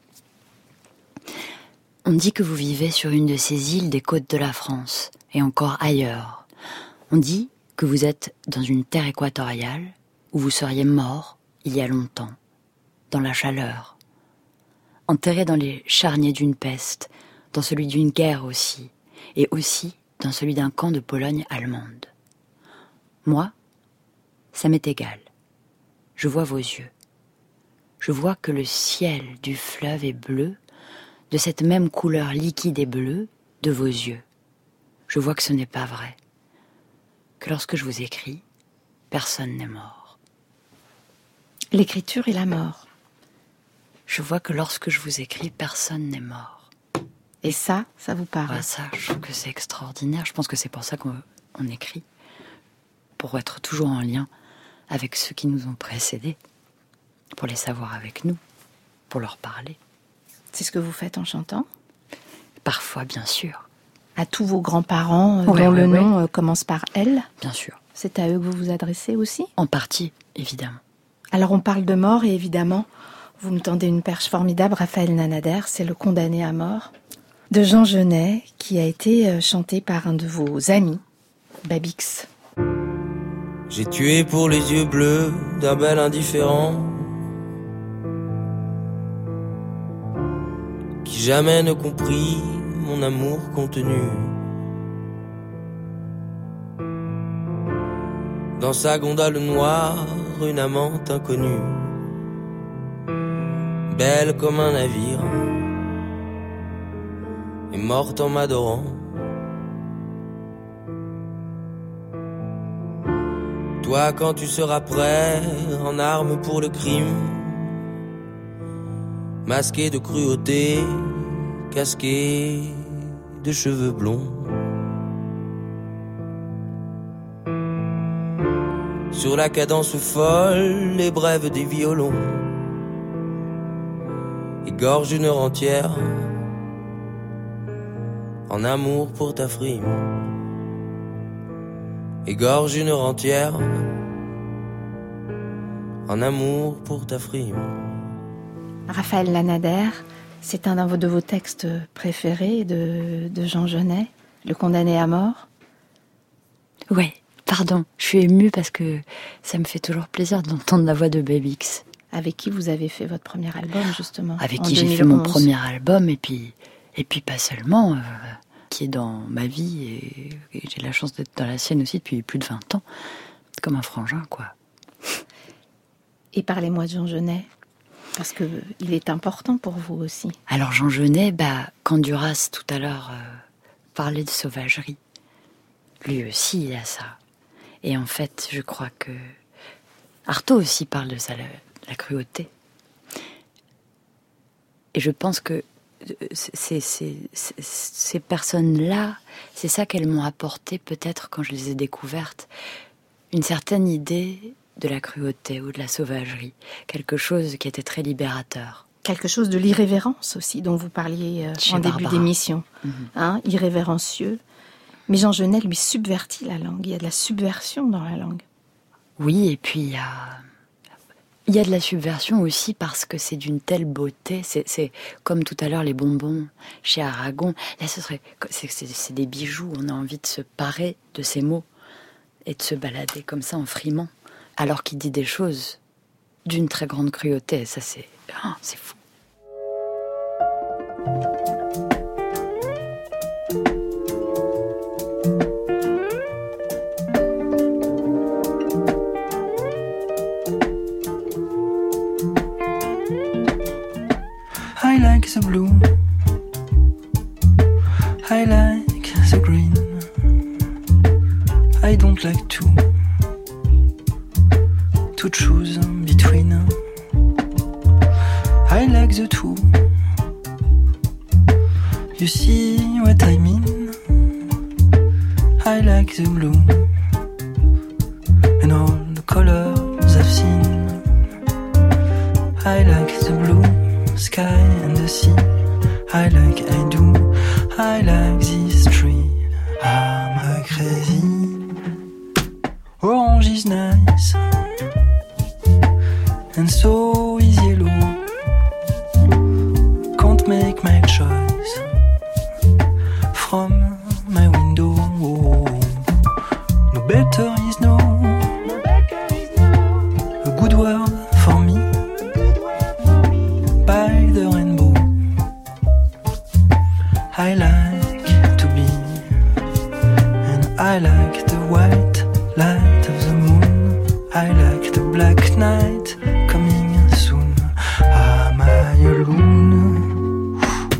On dit que vous vivez sur une de ces îles des côtes de la France, et encore ailleurs. On dit que vous êtes dans une terre équatoriale où vous seriez mort il y a longtemps, dans la chaleur. Enterré dans les charniers d'une peste, dans celui d'une guerre aussi, et aussi dans celui d'un camp de Pologne allemande. Moi, ça m'est égal. Je vois vos yeux. Je vois que le ciel du fleuve est bleu, de cette même couleur liquide et bleue de vos yeux. Je vois que ce n'est pas vrai, que lorsque je vous écris, personne n'est mort. L'écriture et la mort. Je vois que lorsque je vous écris, personne n'est mort. Et ça, ça vous parle? Ah, ça, je trouve que c'est extraordinaire. Je pense que c'est pour ça qu'on on écrit. Pour être toujours en lien avec ceux qui nous ont précédés. Pour les savoir avec nous. Pour leur parler. C'est ce que vous faites en chantant? Parfois, bien sûr. À tous vos grands-parents, euh, ouais, dont ouais, le ouais. nom euh, commence par L? Bien sûr. C'est à eux que vous vous adressez aussi? En partie, évidemment. Alors on parle de mort et évidemment... Vous me tendez une perche formidable, Raphaël Lanader, c'est Le Condamné à mort, de Jean Genet, qui a été chanté par un de vos amis, Babix. J'ai tué pour les yeux bleus d'un bel indifférent qui jamais ne comprit mon amour contenu. Dans sa gondole noire, une amante inconnue, belle comme un navire, est morte en m'adorant. Toi, quand tu seras prêt, en armes pour le crime, masqué de cruauté, casqué de cheveux blonds, sur la cadence folle et brève des violons, égorge une heure entière en amour pour ta frime. Égorge une heure entière en amour pour ta frime. Raphaël Lanader, c'est un de vos textes préférés de, de Jean Genet, Le Condamné à mort? Ouais, pardon, je suis émue parce que ça me fait toujours plaisir d'entendre la voix de Babix. Avec qui vous avez fait votre premier album, justement? Avec qui j'ai fait mon premier album, et puis, et puis pas seulement, euh, qui est dans ma vie, et, et j'ai la chance d'être dans la sienne aussi depuis plus de vingt ans, comme un frangin, quoi. Et parlez-moi de Jean Genet, parce qu'il est important pour vous aussi. Alors Jean Genet, bah, quand Duras, tout à l'heure, euh, parlait de sauvagerie, lui aussi, il a ça. Et en fait, je crois que Artaud aussi parle de ça, la, la cruauté. Et je pense que ces, ces, ces, ces personnes-là, c'est ça qu'elles m'ont apporté peut-être quand je les ai découvertes, une certaine idée de la cruauté ou de la sauvagerie, quelque chose qui était très libérateur. Quelque chose de l'irrévérence aussi, dont vous parliez euh, en Barbara. début d'émission, Mm-hmm. hein, irrévérencieux. Mais Jean Genet lui subvertit la langue, il y a de la subversion dans la langue. Oui, et puis il y a... Il y a de la subversion aussi parce que c'est d'une telle beauté. C'est, c'est comme tout à l'heure les bonbons chez Aragon. Là, ce serait, c'est, c'est, c'est des bijoux. On a envie de se parer de ces mots et de se balader comme ça en frimant. Alors qu'il dit des choses d'une très grande cruauté. Ça, c'est, oh, c'est fou. I like the blue, I like the green, I don't like to, to choose between, I like the two, you see what I mean, I like the blue, and all the colors I've seen, I like the blue sky and the sea, I like, I do, I like this tree, am I crazy? Orange is nice, and so is yellow, can't make my choice, from my window, no better is no, a good word for me, by the rainbow, I like to be, and I like the white light of the moon, I like the black night coming soon, am I alone?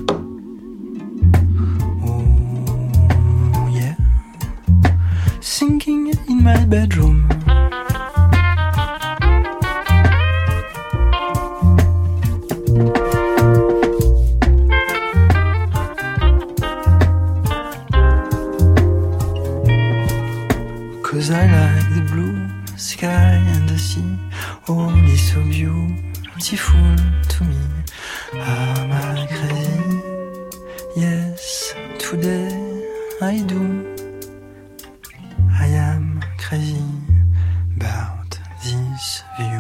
Oh yeah, sinking in my bedroom, cause I like the blue sky and the sea, all is so beautiful to me, am I crazy? Yes, today I do, I am crazy about this view.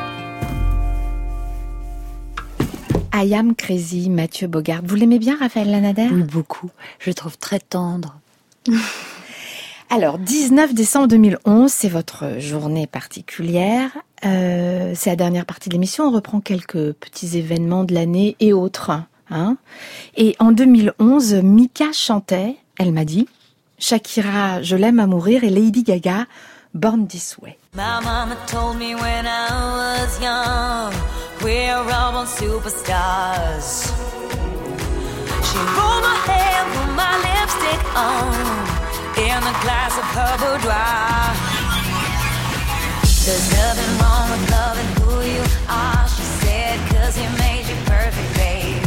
I am crazy, Mathieu Bogart. Vous l'aimez bien, Raphaël Lanader ? Oui, beaucoup. Je le trouve très tendre. Alors, dix-neuf décembre deux mille onze, c'est votre journée particulière. Euh, c'est la dernière partie de l'émission. On reprend quelques petits événements de l'année et autres. Hein. Et en deux mille onze, Mika chantait, elle m'a dit, Shakira, Je l'aime à mourir, et Lady Gaga, Born This Way. My mama told me when I was young, we're all born superstars. She rolled my hair, put my lipstick on, in a glass of her boudoir. There's nothing wrong with loving who you are, she said, cause he made you perfect, babe.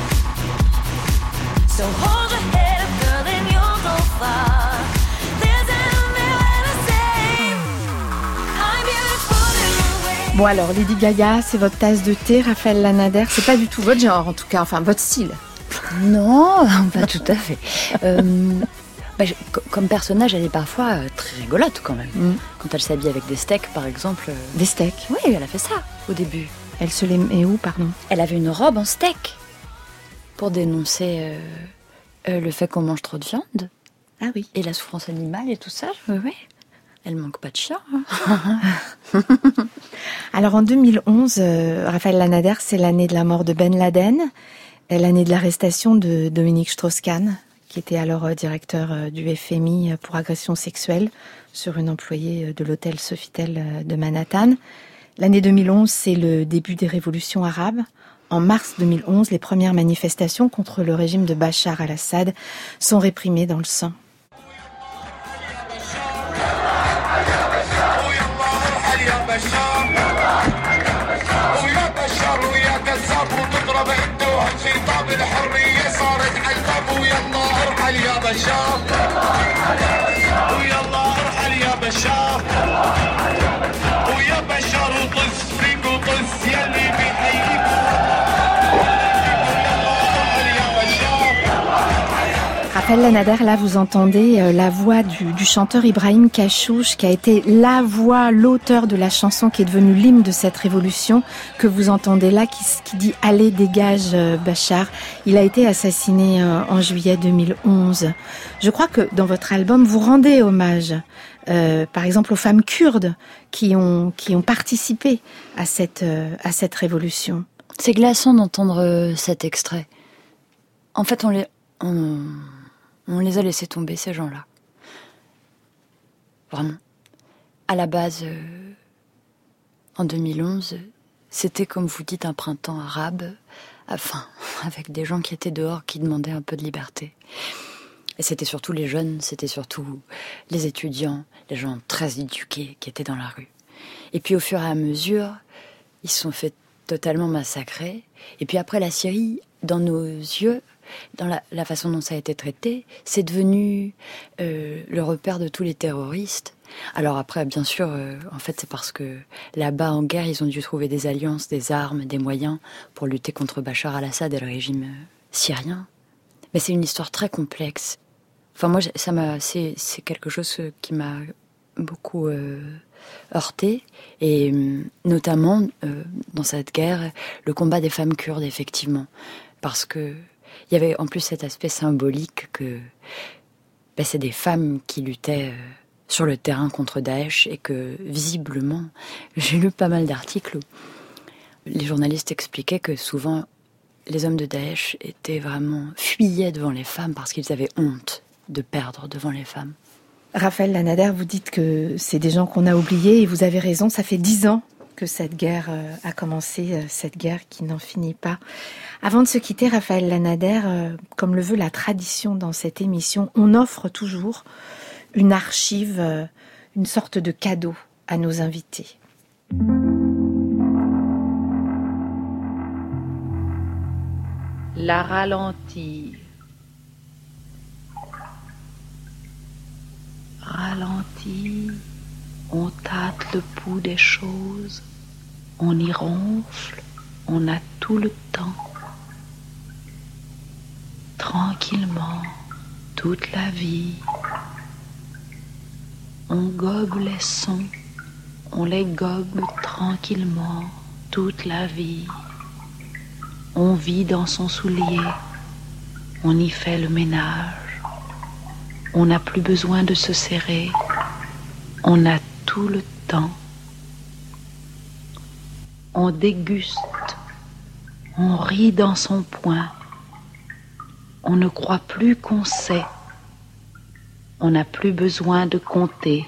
So hold your head up, girl, and you'll go far. There's only way to say, I'm beautiful in my way. Bon alors, Lady Gaga, c'est votre tasse de thé, Raphaël Lanader, c'est pas du tout votre genre en tout cas, enfin votre style. Non, pas tout à fait. Euh... Bah, je, comme personnage, elle est parfois euh, très rigolote quand même. Mm. Quand elle s'habille avec des steaks, par exemple. Euh... Des steaks ? Oui, elle a fait ça au début. Elle se les met où, pardon ? Elle avait une robe en steak pour dénoncer euh, euh, le fait qu'on mange trop de viande. Ah oui. Et la souffrance animale et tout ça. Oui, oui. Elle manque pas de chat. Hein. Alors en deux mille onze, euh, Raphaël Lanader, c'est l'année de la mort de Ben Laden, l'année de l'arrestation de Dominique Strauss-Kahn, qui était alors directeur du F M I pour agression sexuelle sur une employée de l'hôtel Sofitel de Manhattan. L'année deux mille onze, c'est le début des révolutions arabes. En mars deux mille onze, les premières manifestations contre le régime de Bachar al-Assad sont réprimées dans le sang. Raphaël Lanader, là vous entendez euh, la voix du, du chanteur Ibrahim Kachouch, qui a été la voix, l'auteur de la chanson qui est devenue l'hymne de cette révolution que vous entendez là, qui, qui dit « Allez, dégage euh, Bachar ». Il a été assassiné euh, en juillet deux mille onze. Je crois que dans votre album, vous rendez hommage, euh, par exemple, aux femmes kurdes qui ont, qui ont participé à cette, euh, à cette révolution. C'est glaçant d'entendre euh, cet extrait. En fait, on les... On... On les a laissés tomber, ces gens-là. Vraiment. À la base, euh, en deux mille onze, c'était, comme vous dites, un printemps arabe, enfin, avec des gens qui étaient dehors, qui demandaient un peu de liberté. Et c'était surtout les jeunes, c'était surtout les étudiants, les gens très éduqués qui étaient dans la rue. Et puis, au fur et à mesure, ils se sont fait totalement massacrer. Et puis après, la Syrie, dans nos yeux, dans la, la façon dont ça a été traité, c'est devenu euh, le repère de tous les terroristes. Alors après, bien sûr, euh, en fait, c'est parce que là-bas, en guerre, ils ont dû trouver des alliances, des armes, des moyens pour lutter contre Bachar al-Assad et le régime euh, syrien. Mais c'est une histoire très complexe. Enfin, moi, ça m'a, c'est, c'est quelque chose qui m'a beaucoup euh, heurté, et euh, notamment euh, dans cette guerre, le combat des femmes kurdes, effectivement, parce que il y avait en plus cet aspect symbolique que ben, c'est des femmes qui luttaient euh, sur le terrain contre Daesh, et que visiblement, j'ai lu pas mal d'articles où les journalistes expliquaient que souvent les hommes de Daesh étaient vraiment fuyaient devant les femmes parce qu'ils avaient honte de perdre devant les femmes. Raphaël Lanader, vous dites que c'est des gens qu'on a oubliés, et vous avez raison, ça fait dix ans que cette guerre a commencé, cette guerre qui n'en finit pas. Avant de se quitter, Raphaël Lanader, comme le veut la tradition dans cette émission, on offre toujours une archive, une sorte de cadeau à nos invités. La ralentir. Ralentir. On tâte le pouls des choses, on y ronfle, on a tout le temps. Tranquillement, toute la vie. On gobe les sons, on les gobe tranquillement, toute la vie. On vit dans son soulier, on y fait le ménage. On n'a plus besoin de se serrer, on a tout le temps. On déguste, on rit dans son poing. On ne croit plus qu'on sait. On n'a plus besoin de compter.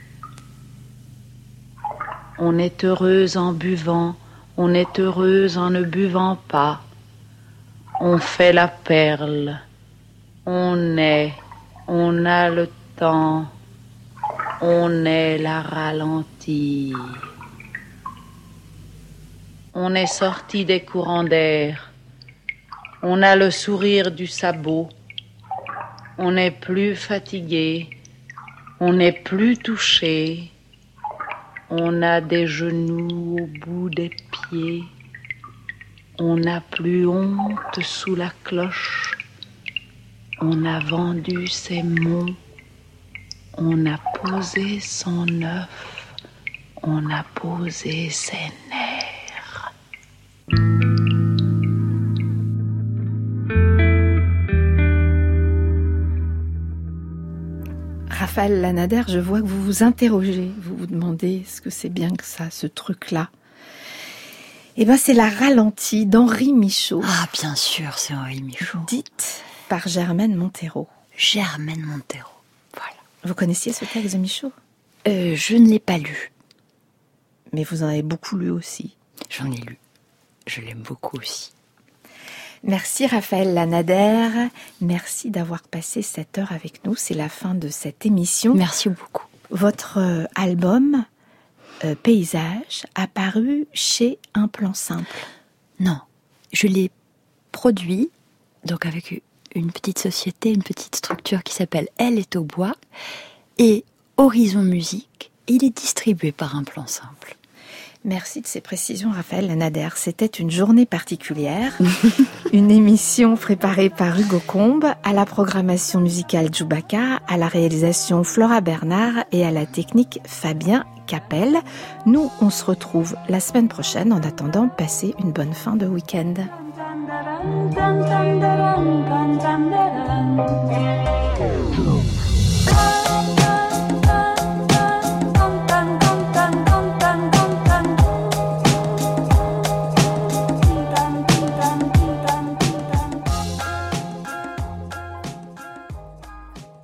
On est heureuse en buvant, on est heureuse en ne buvant pas. On fait la perle, on est, on a le temps. On est la ralentie. On est sorti des courants d'air. On a le sourire du sabot. On n'est plus fatigué. On n'est plus touché. On a des genoux au bout des pieds. On n'a plus honte sous la cloche. On a vendu ses mots. On a posé son œuf, on a posé ses nerfs. Raphaël Lanader, je vois que vous vous interrogez, vous vous demandez ce que c'est bien que ça, ce truc-là. Eh bien, c'est La Ralentie d'Henri Michaud. Ah, bien sûr, c'est Henri Michaud. Dite par Germaine Montero. Germaine Montero. Vous connaissiez ce texte de Michaud ? euh, Je ne l'ai pas lu. Mais vous en avez beaucoup lu aussi. J'en ai lu. Je l'aime beaucoup aussi. Merci Raphaël Lanader. Merci d'avoir passé cette heure avec nous. C'est la fin de cette émission. Merci beaucoup. Votre euh, album, euh, Paysage, a paru chez Un Plan Simple. Non, je l'ai produit, donc avec une petite société, une petite structure qui s'appelle Elle est au bois, et Horizon Musique, et il est distribué par Un Plan Simple. Merci de ces précisions, Raphaël Lanader. C'était une journée particulière, une émission préparée par Hugo Combe, à la programmation musicale Djoubaka, à la réalisation Flora Bernard et à la technique Fabien Capel. Nous, on se retrouve la semaine prochaine. En attendant, passez une bonne fin de week-end.